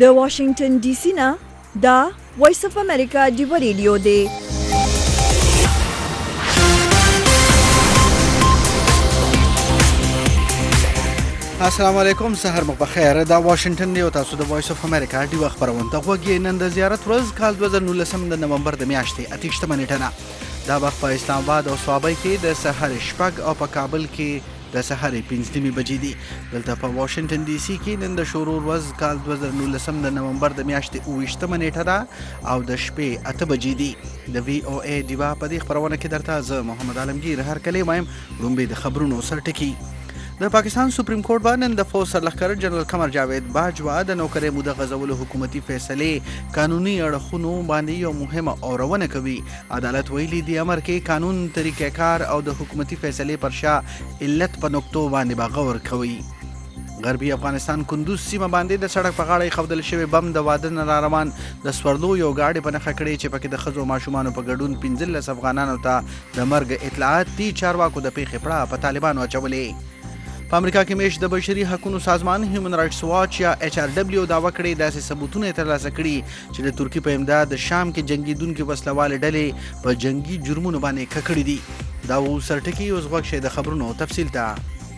د واشنگټن ډي سي نه دا وایس اف امریکا ډیو ریډیو دی. السلام علیکم، سحر مو بخیر. دا واشنگټن دی او تاسو د وایس اف امریکا ډیو خبرونه ته غوږی. نن د زیارت ورځ کال 2019 د نومبر د میاشتې 28 نیټه نه دا وخت په اسلام آباد او صوابۍ کې د سحر شپږ او په کابل کې د سحر 5 بجې دي. دلته په واشنگټن ډي سي کې نن د شروع ورځ کال 2019 د نومبر د میاشتې 28 نیټه ده او د شپې 8 بجې دي. د وی او ای دیوا په دې خبرونه کې درته زه محمد عالمگیر هر کله وایم. لومبي د خبرونو سرټکی. د پاکستان سپریم کورټ باندې د فوج سرلښکر جنرال قمر جاوید باجوا د نوکرۍ موده غځولو حکومتي فیصلې قانوني اړخونو باندې یو مهمه اورونه کوي. عدالت ویلي دی امر کې قانون طریقې کار او د حکومتي فیصلې پر شا علت په نقطو باندې باغور کوي. غربي افغانستان کندوز سیمه باندې د سړک په غاړه خودل شوی بم د واده نه روان د سپرلو یو گاډي په نخښه کړې چې پکې د خزو ماشومان په ګډون 15 افغانانو ته د مرګ اطلاعات دي. چارواکو د پیښې پړه په طالبانو اچولې. په امریکا کې میش د بشري حقوقو سازمان هیومن رائټس واچ یا ایچ آر ډبلیو دعوا کړې داسې ثبوتونه ترلاسه کړي چې د ترکیې په امداد د شام کې جنگیدونکو وسلوال ډلې په جنگي جرمونو باندې ککړې دي. دا و سرټکی اوس غوښ شي د خبرونو تفصیل ته.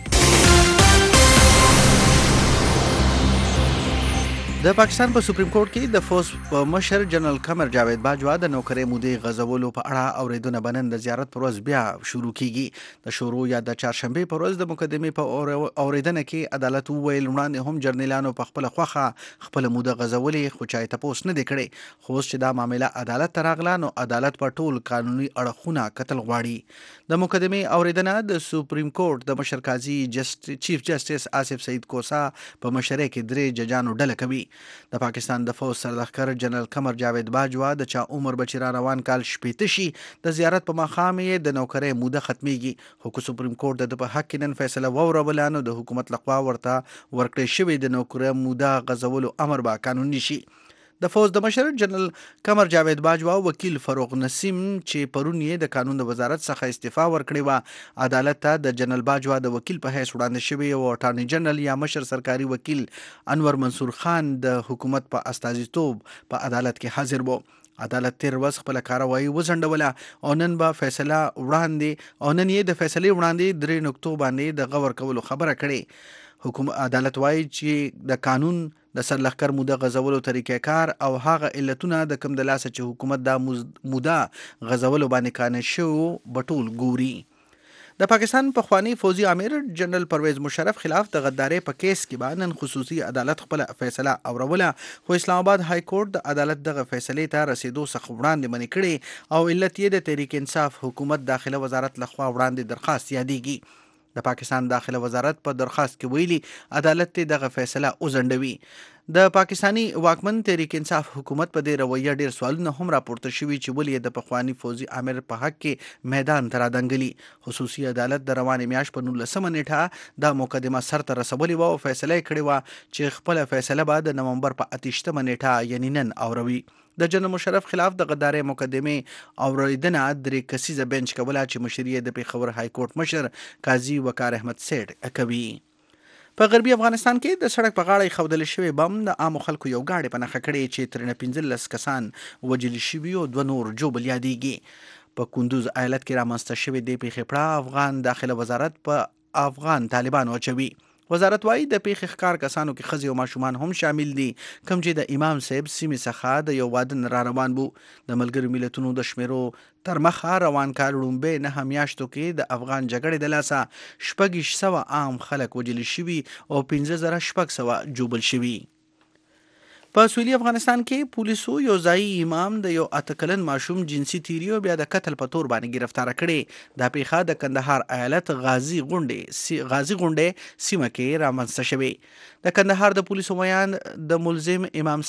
د پاکستان په سپریم کورټ کې د فوج په مشر جنرال قمر جاوید باجوا د نوکرۍ مودې غځولو په اړه اوریدونه بنن د زیارت پر ورځ بیا شروع کیږي. د شروع یا د چهارشنبه پر ورځ د مقدمې په اوریدنه کې عدالت وویل وړاندې هم جرنیلانو په خپل خوخه خپل موده غځولې خو چای تاسو نه دی کړی. خو چې دا معاملې عدالت ته راغله نو عدالت په ټول قانوني اړخونه کتل غواړي. د مقدمې اوریدنه د سپریم کورټ د مشر قاضي چیف جسټس آصف سعید کوسا په مشرۍ کې درې ججانو ډله کوي. د پاکستان د فوج سرلښکر جنرال قمر جاوید باجوا د چا عمر بچی را روان کال شپېته شي د زیارت په مقام یې د نوکرۍ موده ختمیږي. خو سپریم کورټ د په حق کې نن فیصله ووروله نو د حکومت لخوا ورته ورکړی شوی د نوکرۍ موده غځولو امر به قانوني شي. د فوج د مشر جنرال قمر جاوید باجوا وکیل فروغ نسیم چې پرون یې د قانون د وزارت څخه استعفا ورکړې وه عدالت ته د جنرال باجوا د وکیل په حیث وړاندې شوی او اټارنی جنرال یا مشر سرکاري وکیل انور منصور خان د حکومت په استازیتوب په عدالت کې حاضر وو. عدالت تیر ورځ خپل کاروایی وځنډوله او نن به فیصله وړاندې او نن یې د فیصلې وړاندې درې نقطو باندې د غور کولو خبره کړې. عدالت وایي چې د قانون د سرلښکر موده غځولو طریقې کار او هغه علتونه د کم د لاسه چې حکومت دا موده غځولو باندې قانع شو بټول ګوري. د پاکستان پخوانی فوجي امیر جنرال پرویز مشرف خلاف د غدارۍ په کیس کې به نن خصوصي عدالت خپل فیصله اوروله. خو اسلام آباد های کورټ د عدالت دغه فیصلې ته رسیدو څخه وړاندې منې کړي او علت یې د تحریک انصاف حکومت داخله وزارت لخوا وړاندې درخواست یادېږي. د پاکستان داخله وزارت په درخواست کې ویلي عدالت ته دغه فیصله وځنډوي. د پاکستانی واکمن تحریک انصاف حکومت په دې رویه ډیر سوالونه هم راپورته شوي چې ولې د پخوانی فوجي امیر په حق کې میدان ته رادنګلي. خصوصي عدالت د روانې میاشت په 19 نیټه دا مقدمه سرته رسولې وه او فیصله یې کړې وه چې خپله فیصله به د نومبر په 28 نیټه یعنی نن اوروي. د جنرال مشرف خلاف د غدارۍ مقدمې اوریدنه درې کسیزه بنچ کوله چې مشر یې د پیښور های کورټ مشر قاضي وقار احمد سیټ کوي. په غربي افغانستان کې د سړک په غاړه خودل شوی بم د عامو خلکو یو گاډي په نښه کړی چې ترنه 15 کسان وژل شوي او 2 نور جوبل یادېږي. په کندوز ایالت کې رامنځته شوی د پیښې پړه افغان داخله وزارت په افغان طالبانو اچوي. وزارت وايي د پیښې ښکار کسانو کې ښځې او ماشومان هم شامل دي کوم چې د امام صاحب سیمې څخه د یو واده نه را روان بو. د ملګرو ملتونو د شمیرو تر مخه روان کال لومبۍ 9 میاشتو کې د افغان جګړې د لاسه 600 عام خلک وژل شوي او 15600 جوبل شوي. په سویلي افغانستان کې پولیسو یو ځایي امام د یو 8 کلن ماشوم جنسي تیری او بیا د قتل په تور باندې گرفتار کړي. دا پیښه د کندهار ایالت غازی غونډې سیمه کې رامنځته شوې. د کندهار د پولیسو ویان د ملزم امام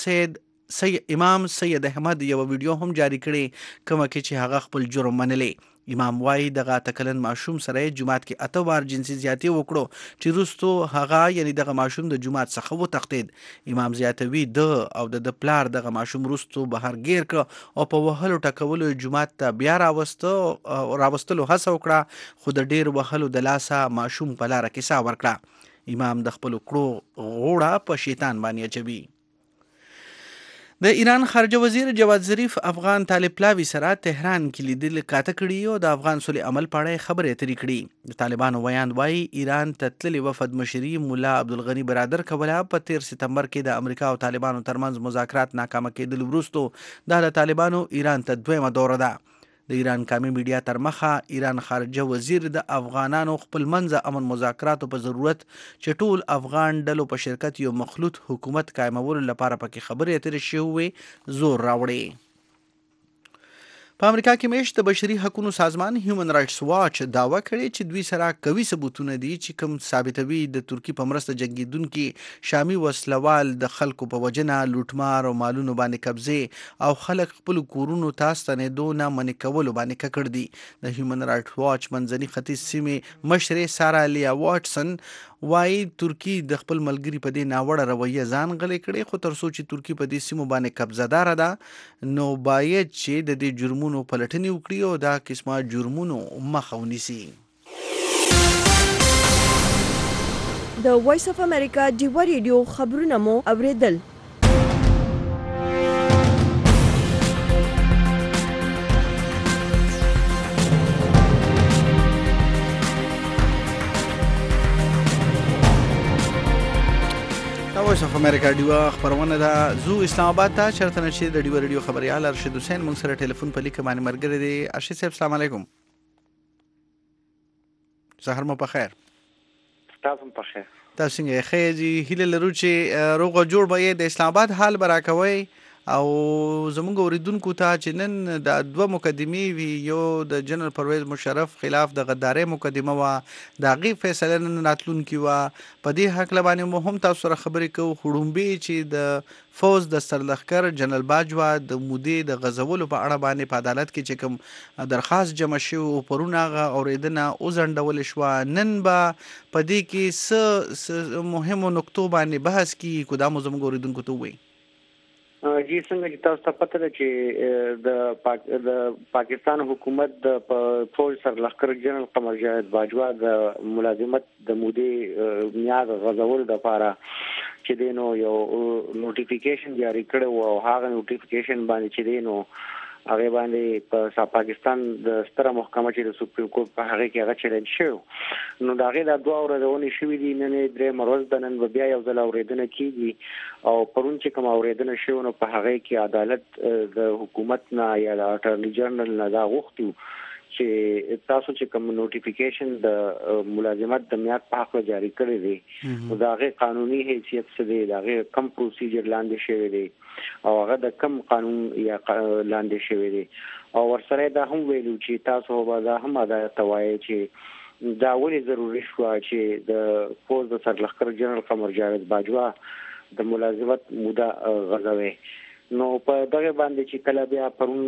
سید احمد یو ویډیو هم جاری کړي کومه کې چې هغه خپل جرم منلی. امام وایي دغه 8 کلن ماشوم سره جمعات کې 8 وار جنسي زیاتي وکړو چې وروستو هغه یعنی دغه ماشوم د جمعات څخه وتښتید. امام زیاتوي د او د پلار دغه ماشوم وروستو بهر گیر کړ او په وهلو ټکولو جمعات ته بیا راوستلو هڅه وکړه خو د ډیر وهلو د لاسه ماشوم په لاره کې ساه ورکړه. امام د خپل کړو غوړه په شیطان باندې اچوي. د ایران خارجه وزیر جواد ظریف افغان طالب پلاوي سره تهران کې لیدل کاته کړي او د افغان صلح عمل په اړه خبرې اترې کړي. د طالبانو ویاند وایي ایران ته تللي وفد مشري مولا عبدالغني برادر کوله. په 13 سپتمبر کې د امریکا او طالبانو ترمنځ مذاکرات ناکامه کېدل وروسته دا د طالبانو ایران ته دویمه دوره ده. د ایران قومي میډیا تر مخه ایران خارجه وزیر د افغانانو خپل منځه امن مذاکراتو په ضرورت چې ټول افغان ډلو په شرکت یو مخلوط حکومت قائمولو لپاره پکې خبرې اترې شوې زور راوړي. په امریکا کې مېشت د بشري حقوقو سازمان هیومن رائټس واچ دعوه کړې چې دوی سره قوي ثبوتونه دي چې کوم ثابتوي د ترکی په مرسته جنگیدونکي شامي وسلوال د خلکو په وجنه لوټمار او مالونو باندې قبضه او خلک خپل کورونو ته ستنېدو نه منع کولو باندې ککړ دي. د هیومن رائټس واچ منځني ختیځ سیمې مشرې سارا لیا واټسن وایي ترکی د خپل ملګري په دې ناوړه رویه ځان غلی کړي، خو تر څو چې ترکی په دې سیمو باندې قبضه دار ده نو باید چې د دې جرمونو پلټنې وکړي او دا قسمه جرمونو مخه ونیسي. د وایس اف امریکا ډیوا ریډیو خبرونه مو اوریدل. وایس اف امریکا ډیوا خبرونه ده. زو اسلام آباد ته چرته نشي د ډیوا ریډیو خبريال ارشد حسین مونږ سره ټلیفون په لیک باندې مرګره دي. ارشد صاحب السلام علیکم. سحر مو په خیر. تاسو په خیر. تاسو څنګه خیر؟ هیله لرو چې روغ جوړ به د اسلام آباد حال براکوي او زمونږ اوریدونکو ته چې نن د دوه مقدمې وی، یو د جنرال پرویز مشرف خلاف د غدارۍ مقدمه و، د هغې فیصله نن راتلونکې وه. په دې هکله باندې مو هم تاسو سره خبرې کوو. خړومبې چې د فوز د سرلښکر جنرال باجوه د مودې د غځولو په اړه باندې په عدالت کې چې کوم درخواست جمع شوی و پرون هغه اورېدنه وځنډول شوه. نن به په دې کې څه مهمو نقطو باندې بحث کیږي کو دا مو زموږ اوریدونکو ته ووایي. جی څنګه چې تاسو ته پته ده چې د پاکستان حکومت د فوج سرلښکر جنرال قمر جاوید باجوه د ملازمت د مودې میاد غځولو لپاره چې دینو یو نوټیفیکیشن جاری کړو او هغه نوټیفیکیشن باندې چې دینو هغه باندې په پاکستان د ستره محکمه چې د سپریم کورټ په هغه کې هغه چیلنج شو. نو دا غي د دوه ورځې شوې دي، نن درې مروز د نن بیا یو ځل اورېدنه کیږي او پرون چې کوم اورېدنه شو نو په هغه کې عدالت د حکومت نه یا د اټارنی جنرال نه دا غوښتي چې تاسو چې کوم نوټیفیکیشن د ملازمت د میاد په حق جاری کړی دی نو دا غي قانوني حیثیت څه دی، دا غي کم پروسیجر لاندې شوی دی او هغه د کم قانون یا لاندې شوی دی. او ورسره دا هم ویلو چې تاسو به دا هم عدالت وایي چې دا ولې ضروري شو چې د فوج د سرلښکر جنرال قمر جاوید باجوه د ملازمت موده غځوي. نو په دغه باندې چې کله بیا پرون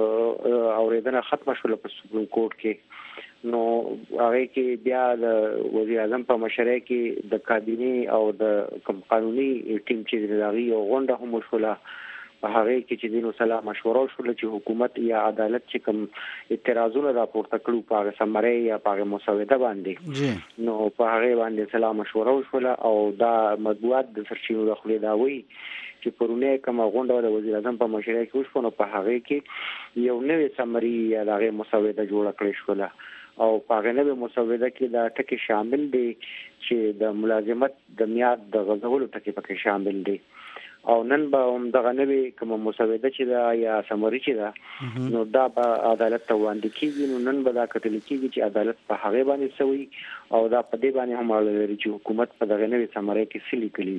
اوریدنه ختمه شوه په سپریم کورټ کې نو هغه کې بیا د وزیر اعظم په مشرۍ کې د کابینه او د قانوني ټیم چې دغه یو غونډه هم شوله په هغه کې چې دینو سلام مشوره شول چې حکومت یا عدالت چې کوم اعتراضونه راپورته کړو په سمره یا په مسوده باندې نو په هغه باندې سلام مشوره شول او دا مطبوعات د سرچینو د خلې دا وی چې پرونه کوم غونډه د وزیر اعظم په مشرۍ کې وشو نو په هغه کې یو نوې سمري یا دغه مسوده جوړه کړې شوله او په هغه نوې مسوده کې دا ټکي شامل دي چې د ملازمت د میاد د غځولو ټکي پکې شامل دي. او نن به هم دغه نوې کوم مسوده چې دا یا سمري چې دا نو دا په عدالت ته وړاندې کیږي. نو نن به دا کتل کیږي چې عدالت په هغه باندې سوي او دا په دې باندې هم لري چې حکومت په دغه نوې سمري کې سلی کړی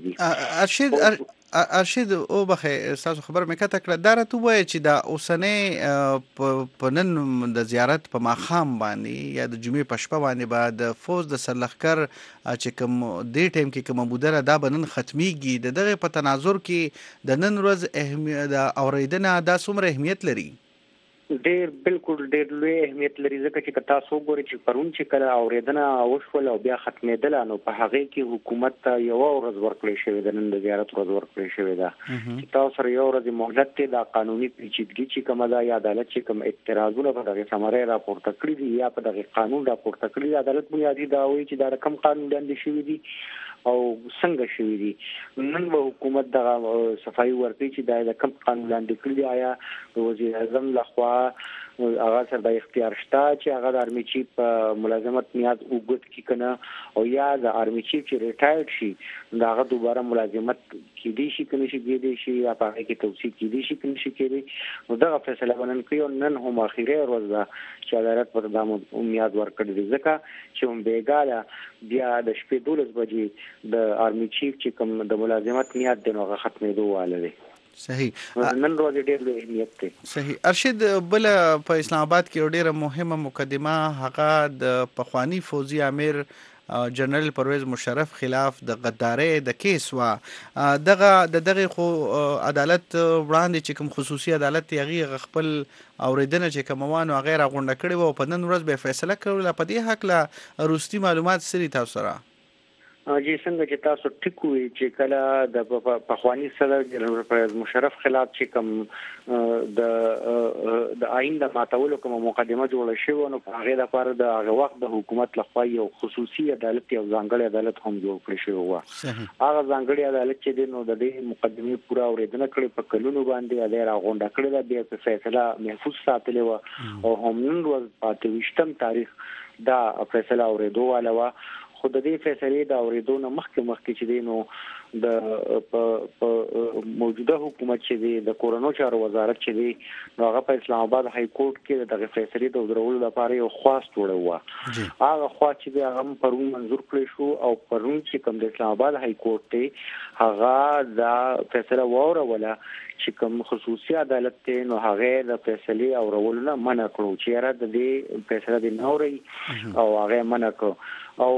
دي. ارشد او بخې تاسو خبر مې کته کړه دا راته وایي چې دا اوسنۍ په نن د زیارت په ماښام باندې یا د جمعې په شپه باندې به د فوج د سرلښکر چې کوم دې ټیم کې کوم مودره دا به نن ختمیږي. د دغه په تناظر کې د نن ورځ د اوریدنه دا څومره اهمیت لري؟ ډېر بالکل ډېر لوی اهمیت لري ځکه چې تاسو ګورئ چې پرون چې کله اوریدنه وشول او بیا ختمېدل نو په هغه کې حکومت ته یو ورځ ورکړې شوې ده، نن د زیارت ورځ ورکړې شوې ده چې تاسو سره یو ورځ مهلت ته د قانوني پیچیدګي چې کومه ده یا عدالت چې کوم اعتراضونه په دغه سمره راپورته کړی دي یا په دغه قانون راپورته کړی دی عدالت بنیادی دا وایي چې دا رقم قانون باندې شوی دي او څنګه شوی دي. نن به حکومت د صفایي ورکړي چې د کوم قانون لاندې کړی آیا د وزیر اعظم لخوا هغه سره د اختیار شته چې هغه د آرمي چیف په ملازمت میاد وګت کی کنه او یا د آرمي چیف چې ریټایر شي دا هغه دوباره ملازمت کیدی شي کنه شي کیدی شي یا په هغه کې توصیه کیدی شي کنه شي کیدی نو دا فیصله ونن کوي نن هم اخیری ورځ ده چې عدالت پر دامو میاد ورکړي ځکه چې هم بیګاله بیا د شپې 12 بجې د آرمي چیف چې کوم د ملازمت میاد د نوغه ختمېدو واله دی. صحیح. نن ورځ ډېر لوی اهمیت دی. صحیح. ارشد بل په اسلام آباد کې ډېره مهمه مقدمه هغه د پخوانی فوجي امیر جنرال پرویز مشرف خلاف د غدارۍ د کیس وا دغه خو عدالت وړاندې چې کوم خصوصي عدالت یغي خپل اوریدنه چې کوموانو غیر غونډه کړي وو په نن ورځ به فیصله کړل په دې حق لا روستي معلومات سری تاسو سره جی څنګه چې تاسو ټیک وی چې کله د پخوانی صدر جنرال پرویز مشرف خلاف چې کوم د آئین د ماتولو کوم مقدمه جوړه شوې نو په هغه لپاره د هغه وخت د حکومت لخوا یو خصوصي عدالت او ځانګړی عدالت هم جوړ کړی شوی و. هغه ځانګړی عدالت چې د نو د دې مقدمه پورا اوریدنه کړې په کلونو باندې د راغونډه کړې ده بیا په فیصله محفوظ ساتلې و او هم نن ورځ په 28 تاریخ دا فیصله اوریدو واله خود دې فیصله دا اوریدو نه مخکې چې دینو د موجوده حکومت چې د کورونو چارو وزارت چې دی هغه په اسلام آباد های کورټ کې د فیصله د درولو لپاره یو خواست وړو هغه خواست چې هغه پرون منظور کړی شو او پرون چې کوم د اسلام آباد های کورټ ته هغه دا فیصله وروله چې کوم خصوصي عدالت ته نو هغه د فیصله او ورولو نه منع کړو چې را د دې فیصله د نوري او هغه منع کړو او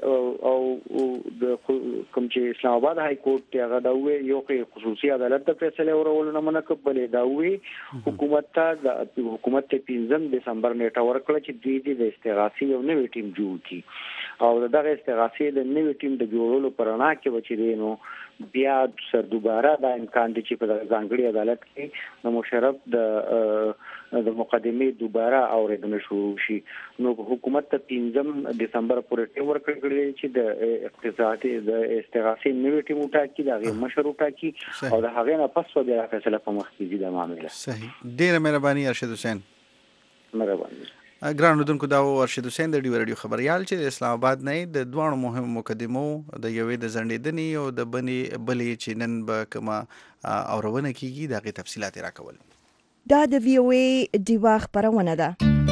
د کوم چې اسلام آباد های کورټ ته هغه دا وی یو خصوصي عدالت د فیصله ورولو نه منع کړل دا وی حکومت ته 15 دسمبر نیټه ورکړه چې د استغاثي یو نوې ټیم جوړ کړي او دغه استغاثي د نوې ټیم د جوړولو پرنا کې وچې نو بیا سر دوباره دا امکان دی چې په ځانګړي عدالت کې د مشرف د مقدمه دوباره اوریدنه شروع شي نو حکومت ته 15 دسمبر پورې ټیم ورکړل چې د اقتصادي د استغاثي نوې ټیم وټاکي د مشر وټاکي او د هغه نه پس بیا فیصله په مخ کې د معاملې. صحیح. ډیره مهرباني ارشد حسین. مهرباني. ګران اوردونکو دا ارشد حسین د ډیو رادیو خبريال چې د اسلام آباد نه د دوه مهمو مقدمو د یوې د زندېدنې او د بلې چې نن به کما اورونه کیږي دغه تفصيلات راکول. دا د وی او ای دیوا خبرونه ده.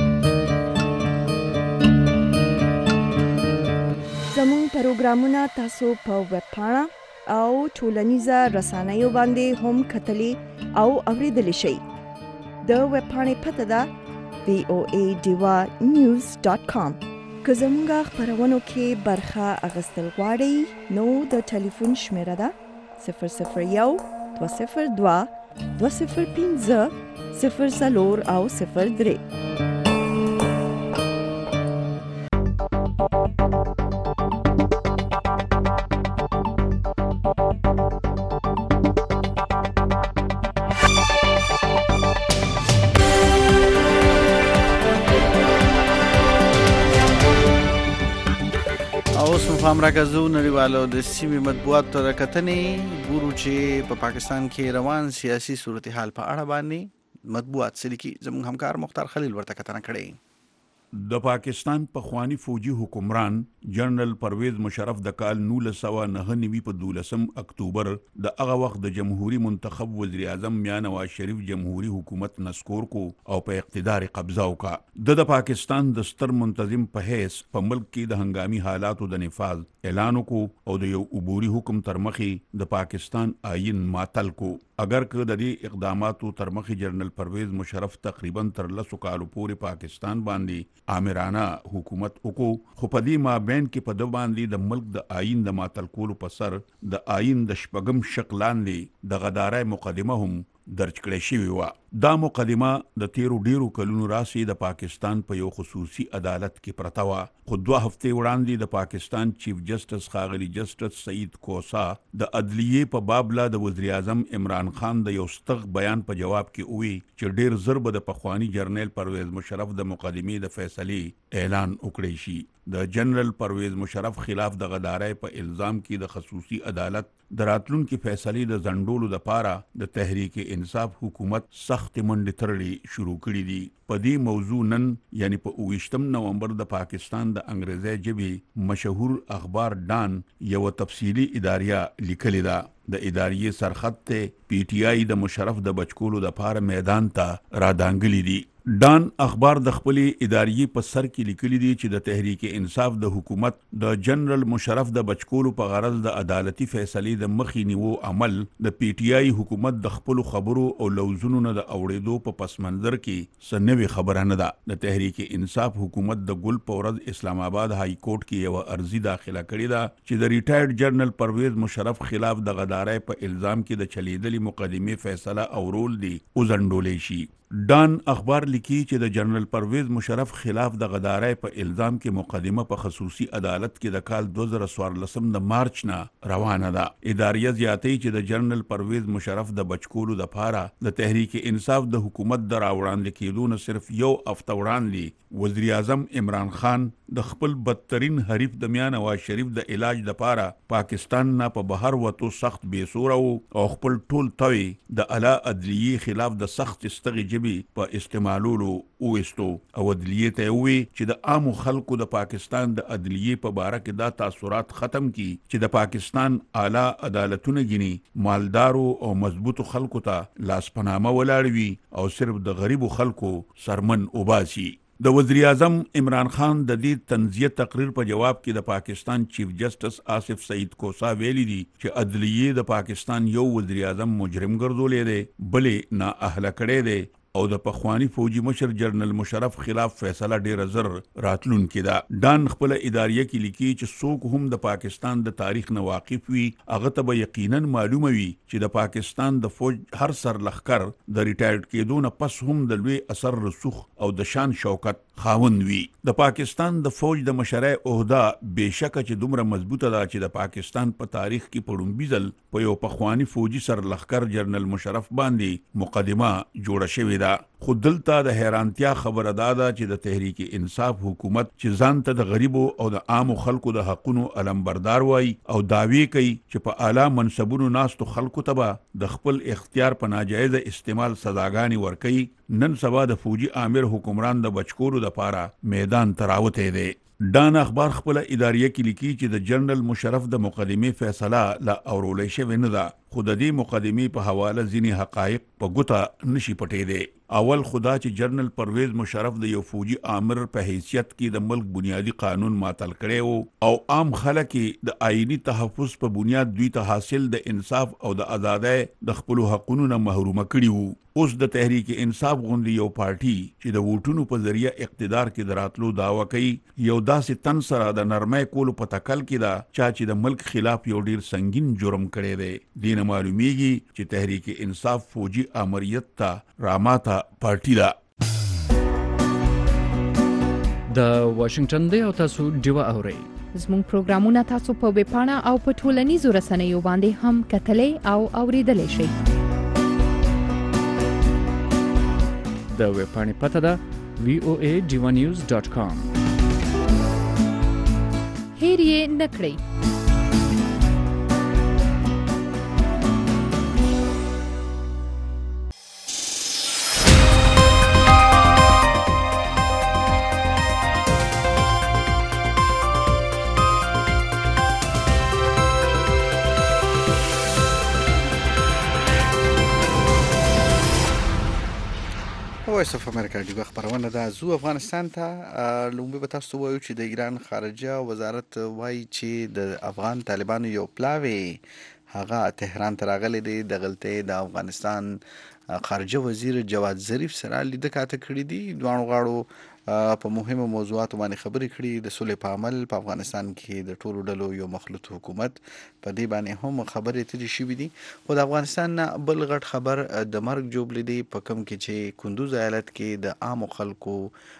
زموږ پروګرامونه تاسو په ویب پاڼه او ټولنیزه رسنیو باندې هم کتلی او اوریدلی شئ. د ویب پاڼې پته ده voadivanews.com. که زمونږ خبرونو کې برخه اخیستل غواړئ نو د ټلیفون شمیره ده 001 202 205 04 او 03. پام راکزو نړیوالو د سیمې مطبوعاتو ته کتنې ګورو چې په پاکستان کې روان سیاسي صورتحال په اړه باندې مطبوعات سلیکي زموږ همکار مختار خلیل ورته کتنه کړې. د پاکستان پخوانی فوجي حکمران جنرال پرویز مشرف د کال 1999 په 12 اکتوبر د هغه وخت د جمهوریت منتخب وزیر اعظم میاں نواز شریف جمهوریت حکومت نسکور کو او په اقتدار قبضه وکړه. د پاکستان د ستر منتظم په حیث په ملک کې د هنګامي حالاتو د نفاذ اعلان وکړو او د یو عبوري حکم ترمخې د پاکستان آئین ماتل کو. اگر که د دې اقداماتو ترمخې جنرال پرویز مشرف تقریبا تر 10 کالو پورې پاکستان باندې آمرانه حکومت وکړو خو په دې مابین کې په د باندې د ملک د آئین د ماتل کولو په سر د آئین د شپږم شق لاندې د غدارۍ مقدمه هم درج کړی شوی و. دا مقدمه د تیرو ډیرو کلونو راسي د پاکستان په یو خصوصي عدالت کې پرته وه، خو 2 هفتې وړاندې د پاکستان چیف جسټس ښاغلي جسټس سعید کوسا د عدلیې په باب لا د وزیر اعظم عمران خان د یو ستغ بیان په جواب کې وی چې ډیر زر به د پخوانی جرنیل پرویز مشرف د مقدمې د فیصلې اعلان وکړي شي. د جنرال پرویز مشرف خلاف د غدارۍ په الزام کې د خصوصي عدالت د راتلونکي فیصلې د ځنډولو لپاره د تحریک انصاف حکومت سخت منډې ترړې شروع کړې دي. په دې موضوع نن یعنی په 28 نومبر د پاکستان د انګریزي ژبې مشهور اخبار ډان یو تفصیلی اداریه لیکلې ده. د اداریې سرخط ته پی ټی آی د مشرف د بچکولو د لپاره میدان ته را دانګلي دي. ډان اخبار د خپلې اداریې په سر کې لیکلي دي چې د تحریک انصاف د حکومت د جنرال مشرف د بچکولو په غرض د عدالتي فیصلې د مخې نیو عمل د پی ټی آی حکومت د خپل خبرو او لوزونو نه د اوړېدو په پس منظر کې سنوي خبره نه ده. د تحریک انصاف حکومت د ګل په ورځ اسلام آباد های کورټ کې یو ارزي داخله کړې ده چې د ریټایرډ جنرال پرویز مشرف خلاف د غدارۍ په الزام کې د چلیدلې مقدمې فیصله او رول دی وزندولې شي. ډان اخبار لیکي چې د جنرال پرویز مشرف خلاف د غدارۍ په الزام کې مقدمه په خصوصي عدالت کې د کال 2014 د مارچ نه روانه ده. اداریه زیاتوي چې د جنرال پرویز مشرف د بچکولو لپاره د تحریک انصاف د حکومت د راوړاندې کېدو نه صرف یو هفته وړاندې وزیر اعظم عمران خان د خپل بدترین حریف د میاں نواز شریف د علاج لپاره پاکستان نه په بهر وته سخت بیسوره او خپل ټول توي د اعلی عدلیې خلاف د سخت استغی په استعمالولو وستو او عدلیې ته وی چې د عام خلکو د پاکستان د عدلیې په باره کې دا تاثرات ختم کی چې د پاکستان اعلی عدالتونه غني مالدارو او مضبوطو خلکو ته لاسپنامه ولاړ وي او صرف د غریبو خلکو سرمن وباسي. د وزیر اعظم عمران خان د دې تنزیه تقریر په جواب کې د پاکستان چیف جسټس آصف سعید کوسا ویلي دي چې عدلیې د پاکستان یو وزیر اعظم مجرم ګرځولې دی بلې نا اهله کړي دی او د پخوانی فوجي مشر جنرال مشرف خلاف فیصله ډیره زر راتلونکې ده. ډان خپل اداریه کې لیکي چې څوک هم د پاکستان د تاریخ نه واقف وي هغه ته به یقینا معلومه وي چې د پاکستان د فوج هر سر لخر د ریټایرډ کېدو نه پس هم د لوی اثر رسوخ او د شان شوکت خاوند وي. د پاکستان د فوج د مشرۍ عہده بېشکه چې دومره مضبوطه ده چې د پاکستان په تاریخ کې په لومړي ځل په یو پخوانی فوجي سر لخر جنرال مشرف باندې مقدمه جوړه شوې ده. خو دلته د حیرانتیا خبره ده چې د تحریک انصاف حکومت چې ځان ته د غریبو او د عامو خلکو د حقونو علمبردار وای او داوی کوي چې په اعلی منصبونو ناستو خلکو ته به د خپل اختیار په ناجایز استعمال سزاګانې ورکوي، نن سبا د فوجي امیر حکمران د بچکولو لپاره میدان تراوته دی. ډان اخبار خپل اداریه کې لیکي چې د جنرال مشرف د مقدمې فیصله لا اورولې شوې نه ده، خو د دې مقدمې په حواله ځینې حقایق په ګوته نشي پټېدی. اول خدا چې جنرال پرویز مشرف د یو فوجي امر په حیثیت کې د ملک بنیادی قانون معطل کړي او عام خلک د آئینی تحفظ په بنیاد دوی ته حاصل د انصاف او د آزادۍ د خپل حقونو نه محروم کړي وو. اوس د تحریک انصاف غوندي یو پارټي چې د ووټونو په ذریعہ اقتدار کې دراتلو داوا کوي یو داسې تن سره د نرمۍ کولو په تکل کې ده چې د ملک خلاف یو ډیر سنگین جرم کړی دی. دین معلومیږي چې تحریک انصاف فوجي امریت ته راماته پارټي ده. د واشنگټن دی او تاسو ډیوه اورئ. زموږ پروګرامونه تاسو په ویب پاڼه او په ټولنیزو رسنیو باندې هم کتلای او اوریدلای شئ. د ویب پاڼې پته ده voadivanews.com. هیر یې نه کړئ. وایس اف امریکا دی خبرونه ده. زو افغانستان ته لومبي به تاسو وایو چې د ایران خارجه وزارت وایي چې د افغان طالبانو یو پلاوی هغه تهران ته راغلی دی. د غلطۍ د افغانستان خارجه وزیر جواد ظریف سره لیده کاته کړي دي. دوانو غاړو په مهمو موضوعاتو باندې خبرې کړي. د سولې په عمل په افغانستان کې د ټولو ډلو یو مخلوط حکومت، په دې باندې هم خبرې ترې شوې دي. خو د افغانستان نه بل غټ خبر د مرګ جوړ دی په کوم کې چې کندوز ایالت کې د عامو خلکو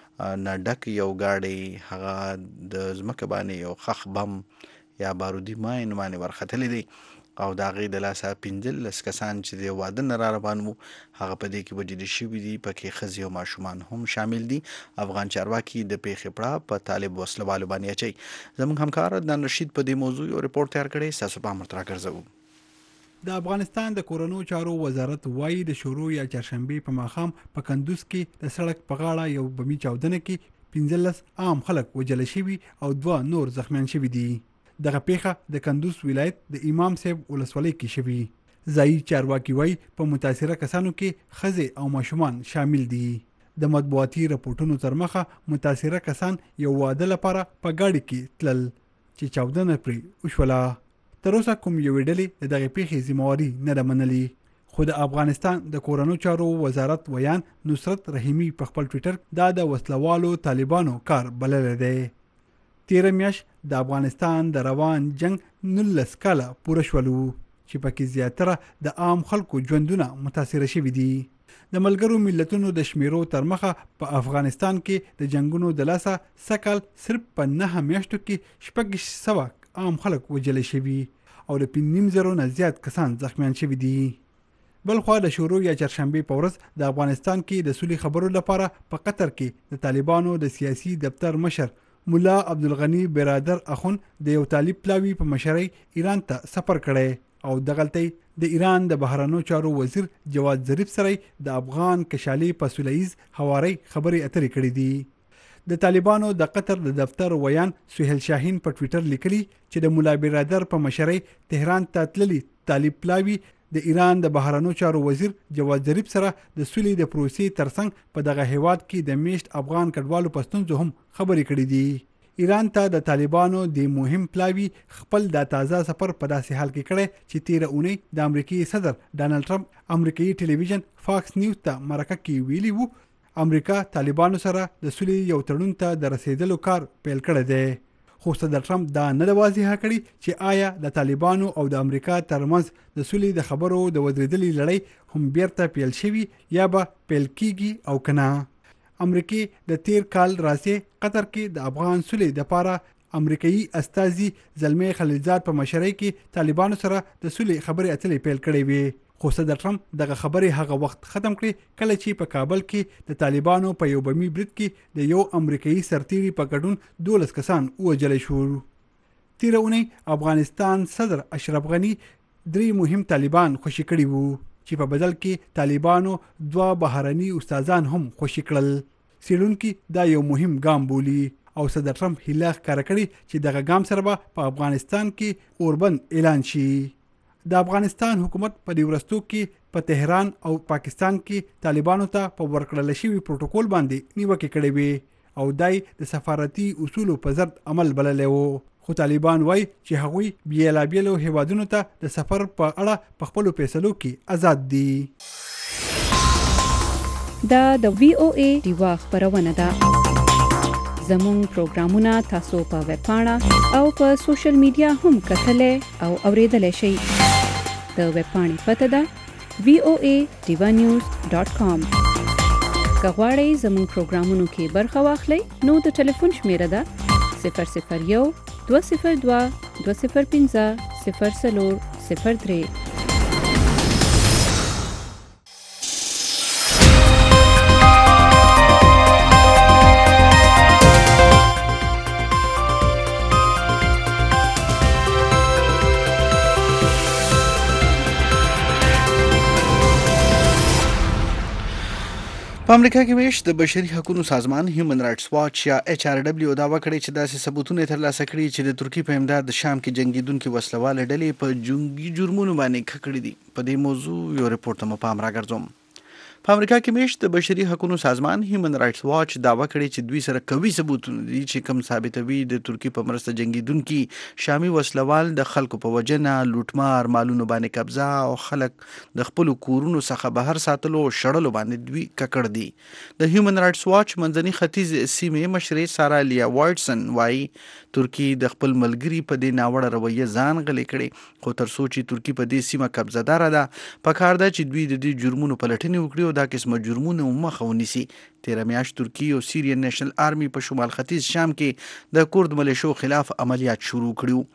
نه ډک یو ګاډی هغه د ځمکه باندې یو خخ بم یا بارودي ماین باندې ورختلی دی او د هغې د لاسه 15 کسان چې د واده نه را روان وو هغه په دې کې وژل شوي دي، پکې ښځې او ماشومان هم شامل دي. افغان چارواکي د پیښې پړه په طالب وسلوالو باندې اچوي. زموږ همکار عدنان رشید په دې موضوع یو ریپورټ تیار کړی، ستاسو پام ورته راګرځوو. د افغانستان د کورنیو چارو وزارت وایي د شروع یا چهارشنبې په ماښام په کندوز کې د سړک په غاړه یو بمي چاودنه کې 15 عام خلک وژل شوي او 2 نور زخمیان شوي دي. دغه پیښه د کندوز ولایت د امام صاحب ولسوالۍ کې شوي. ځایي چارواکي وایي په متاثره کسانو کې ښځې او ماشومان شامل دي. د مطبوعاتي رپورټونو تر مخه متاثره کسان یو واده لپاره په ګاډي کې تلل چې چاودنه پرې وشوله. تر اوسه کوم یوې ډلې د دغې پیښې ذمهواري نه ده منلې، خو د افغانستان د کورنیو چارو وزارت ویان نصرت رحیمي په خپل ټویټر دا د وسلوالو طالبانو کار بللی دی. تیره میاشت د افغانستان د روان جنگ 19 کاله پوره شولو چې پکې زیاتره د عام خلکو ژوندونه متاثره شوي دي. د ملګرو ملتونو د شمیرو تر مخه په افغانستان کې د جنگونو د لاسه سکل صرف په 9 میاشتو کې 600 عام خلک وژل شوي او له 5,000 نه زیات کسان زخمیان شوي دي. بلخوا د شروع یا چهارشنبې په ورځ د افغانستان کې د سولې خبرو لپاره په قطر کې د طالبانو د سیاسي دفتر مشر مولا عبدالغنی برادر اخون د یو طالب پلاوی په مشرۍ ایران ته سفر کړی او دغلته د ایران د بهرنیو چارو وزیر جواد ظریف سره د افغان کشالي په سولهییز هواري خبرې اترې کړې دي. د طالبانو د قطر د دفتر ویان سهیل شاهین په ټویټر لیکلي چې د مولا برادر په مشرۍ تهران ته تللي طالب پلاوی د ایران د بهرنیو چارو وزیر جواد ظریف سره د سولې د پروسې ترڅنګ په دغه هیواد کې د میشت افغان کډوالو په ستونزو هم خبرې کړې دي. ایران ته د طالبانو د مهم پلاوی خپل د تازه سفر په داسې حال کې کړی چې 13 اونۍ د امریکایي صدر ډانلډ ټرمپ امریکایي ټلویزیون فاکس نیوز ته مرکه کې ویلي وو امریکا طالبانو سره د سولې یو تړون ته د رسیدلو کار پیل کړی دی. خو صدر ټرمپ دا نه واضح کړي چې آیا د طالبانو او د امریکا ترمنځ د سولې د خبرو د ودرېدلې لړۍ هم بیرته پیل شوي یا به پیل کیږي او کنه. امریکای د 13 کال راځي قطر کې د افغان سولې د لپاره امریکایي استازي زلمي خلیلزاد په مشرۍ کې طالبانو سره د سولې خبرې اترې پیل کړې وي. خو صدر ټرمپ دغه خبرې هغه وخت ختم کړې کله چې په کابل کې د طالبانو په یو بمي برید کې د یو امریکایي سرتیري په ګډون 12 کسان وژل شول. تیره اونۍ افغانستان صدر اشرف غنی 3 مهم طالبان خوشي کړي وو چې په بدل کې طالبانو 2 بهرني استادان هم خوشي کړل. سیلونکي دا یو مهم ګام بولي او صدر ټرمپ هیله ښکاره کړې چې دغه ګام سره به په افغانستان کې اوربند اعلان شي. د افغانستان حکومت په دې ورستو کې په تهران او پاکستان کې طالبانو ته په ورکړل شوی پروتوکول باندې نیوکه کړې وي او دای د سفارتي اصولو په ضد عمل بللی وو. خو طالبان وایي چې هغوی بیلابیلو هیوادونو ته د سفر په اړه په خپلو فیصلو کې آزاد دي. دا د VOA ډیوا خبرونه ده. زموږ پروګرامونه تاسو په ویب پاڼه او په سوشل میډیا هم کتلای او اوریدلای شئ. د ویب پاڼې پته ده voadevanews.com. که غواړئ زموږ پروګرامونو کې برخه واخلئ نو د ټلیفون شمیره ده 001 202 205 0403. په امریکا کې ویش د بشري حقوقو سازمان هیومن رائټس واچ یا HRW داوا کړې چې داسې ثبوتونه ترلاسه کړي چې د ترکیې په امداد د شام کې جنگیدونکو وسلواله ډلې په جنگي جرمونو باندې ککړې دي. په دې موضوع یو ریپورت ته پام راګرځوم. په امریکا کې میشت د بشري حقوقو سازمان هیومن رائټس واچ دعوا کړې چې دوی سره قوي ثبوتونه دي چې کوم ثابتوي د ترکی په مرسته جنگیدونکي شامي وسلوال د خلکو په وجنه لوټمار مالونو باندې قبضه او خلک د خپل کورونو څخه بهر ساتلو او شړلو باندې دوی ککړ دي. د هیومن رائټس واچ منځني ختیځ سیمې مشرې سارا لیا وایټسن وايي ترکی د خپل ملګری په دې ناوړه رویه ځان غلې کړي، خو تر څو چې ترکی په دې سیمه قبضه‌دار ده پکار ده چې دوی د دې جرمونو پلټنې وکړي او دا قسمه جرمونه مخه ونیسي. تیره میاشت ترکی او سیریان نیشنل آرمي په شمال ختیځ شام کې د کورد ملیشو خلاف عملیات شروع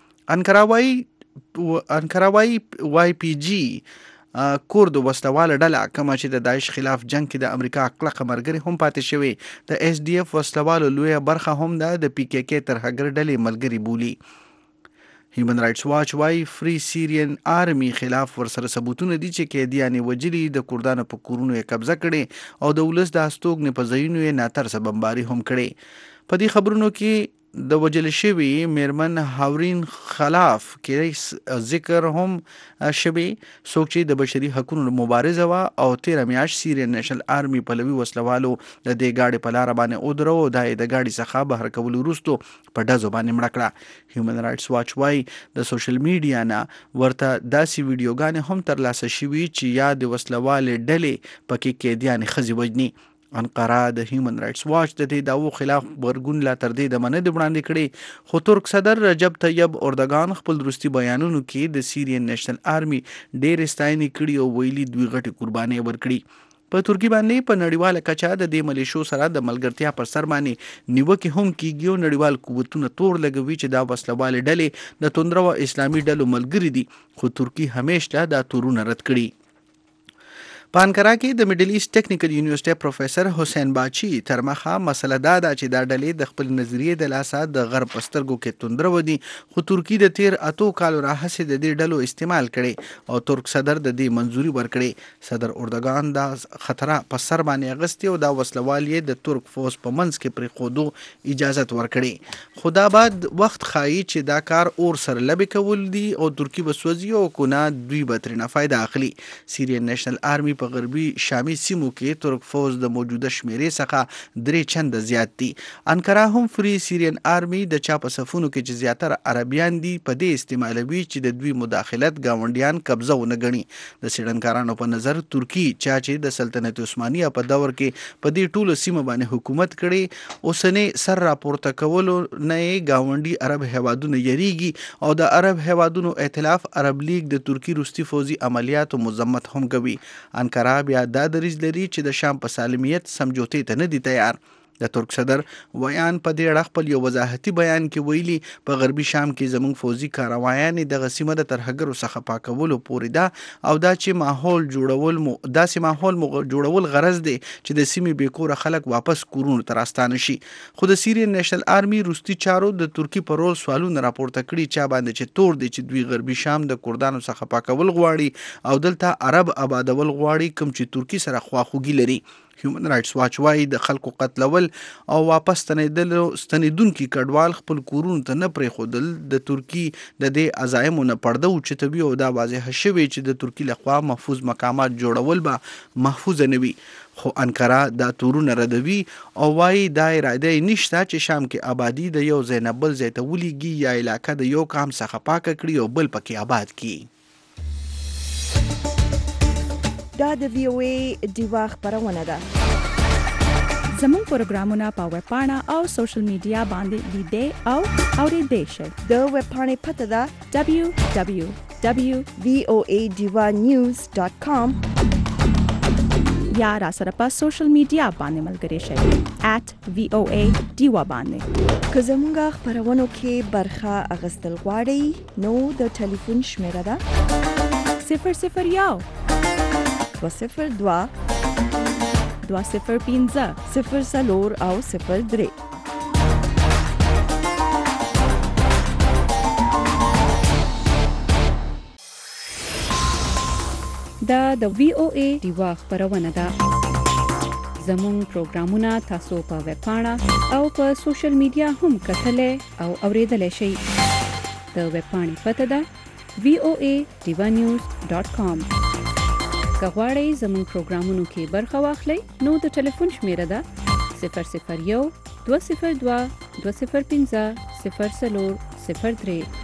کړیو. انکارا وايي پی جی کورد وسلواله ډله کومه چې د داعش خلاف جنگ کې د امریکا کلکه ملګری هم پاتې شوی، د اس ډي اف وسلوالو لویه برخه هم د پی کې کې تر هغه ډلې ملګری بولی. هیومن رائټس واچ وايي فری سیریان آرمي خلاف ورسره ثبوتونه دي چې قیدیان وجلي د کردانو په کورونو یې قبضه کړي او د ولس د استوګنې په ځایونو یې ناترسه بمباري هم کړي. په دې خبرونو کې د وجل شوی میرمن هاورین خلاف کې ذکر هم شوی څوک چې د بشري حقوقو مبارزه وا او 13 میاشت سیریان نیشنل آرمي پلوي وسلوالو د دې گاډي په لار باندې اودرو د گاډي څخه بهر کول وروسته په ډزو باندې مړ کړه. هیومن رائټس واچ وايي د سوشل میډیا نه ورته داسې ویډیوګانې هم ترلاسه شوي چې یا د وسلوال ډلې پکې قیدیان خزي وجني. انقره د هیومن رائټس واچ د دې دعوو خلاف غبرګون لا تر دې د مننې وړاندې کړي، خو ترک صدر رجب طیب اردوغان خپل وروستي بیانونو کې د سیریان نیشنل آرمي ډېر ستاینې کړي او ویلي دوی غټي قرباني ورکړي. په ترکی باندې په نړیواله کچه د دې ملیشو سره د ملګرتیا پر سر باندې نیوکه هم کیږي او نړیوال قوتونه تور لګوي چې دا وسلوال ډلې د توندرو اسلامي ډلو ملګری دي، خو ترکی همیشه دا تورونه رد کړي. په انکارا کې د میډل ایست ټیکنیکل یونیورسيټي پروفیسور حسین باچی تر مخه مسله دا ده چې دا ډلې د خپل نظریې د لاسه د غرب پسترګو کې توندره ودی، خو ترکی د 13 کالو راهسې د دې ډلو استعمال کړي او ترک صدر د دې منځوري ورکړي. صدر اردوغان دا خطر په سر باندې اغستی او دا وسلوال یې د ترک فوز په منځ کې پرې خودو اجازه ورکړي. خدا بعد وخت خایي چې دا کار اور سره لبي کول دي او ترکی بسوځي او کونه دوی به ترنه فائدہ اخلي. سیریان نیشنل آرمي په غربي شامي سیمو کې ترک فوز د موجوده شمیرې څخه 3 چنده زیات دي. انکارا هم فری سیریان آرمي د چا په صفونو کې چې زیاتره عربیان دي په دې استعمالوي چې د دوی مداخلت گاونډیان قبضه ونه غني. د سیډنکارانو په نظر ترکی چې د سلطنت عثمانیه په دور کې په دې ټولو سیمو باندې حکومت کړي، اوسنۍ سر راپورته کولو نه گاونډي عرب هوادونو یریږي او د عرب هوادونو ائتلاف عرب لیگ د ترکی روسي فوزي عملیاتو مذمت هم کوي. انکارا بیا دا دریځ لري چې د شام په سالمیت سمجوتې ته نه دي تیار. د ترک صدر ویان په دې اړه خپل یو وضاحتي بیان کې ویلي په غربي شام کې زموږ فوزي کاروایان د غسیمه د ترهګرو څخه پاکولو پورې ده او دا چې ماحول جوړول غرض دی چې د سیمې بیکوره خلک واپس کورونو ته راستانه شي. خو د سیریان نیشنل آرمي روسي چارو د ترکی پر رول سوالونه راپورته کړي چا باندې چې تور دي چې دوی غربي شام د کردانو څخه پاکول غواړي او دلته عرب آبادول غواړي کوم چې ترکی سره خواخوږي لري. هیومن رائټس واچ وايي د خلکو قتلول او واپس ستنیدونکي کډوال خپل کورونو ته نه پرېښودل د ترکی د دې عزایمو نه پرده اوچتوي او دا واضح شوی چې د ترکی لخوا محفوظ مقامات جوړول به محفوظ نه وي. خو انکارا دا تورونه ردوي او وايي دا اراده نشته چې شام کې آبادی د یو ځای نه بل ځای ته ولېږي یا علاقه د یو قام څخه پاکه کړي او بل پکې آباد کړي. دا د وی او ای دیوا خبرونه ده. زموږ پروګرامونه په ویب پاڼه او سوشل میډیا باندې لیدئ او اورئ شئ. د ویب پاڼې پته ده www.voadivanews.com یا را سره په سوشل میډیا باندې ملګري شئ @VOA دیوا باندې. که زموږ خبرونو کې برخه اخیستل غواړئ نو د ټلیفون شمیره ده 001 202 205 04 او 03. دا د VOA دیوا خبرونه ده. زموږ پروګرامونه تاسو په ویب پاڼه او په سوشل میډیا هم کتلای او اوریدلای شئ. د ویب پاڼې پته ده voadivanews.com. که غواړئ زموږ پروګرامونو کې برخه واخلئ نو د ټلیفون شمیره ده 001 202 205 0403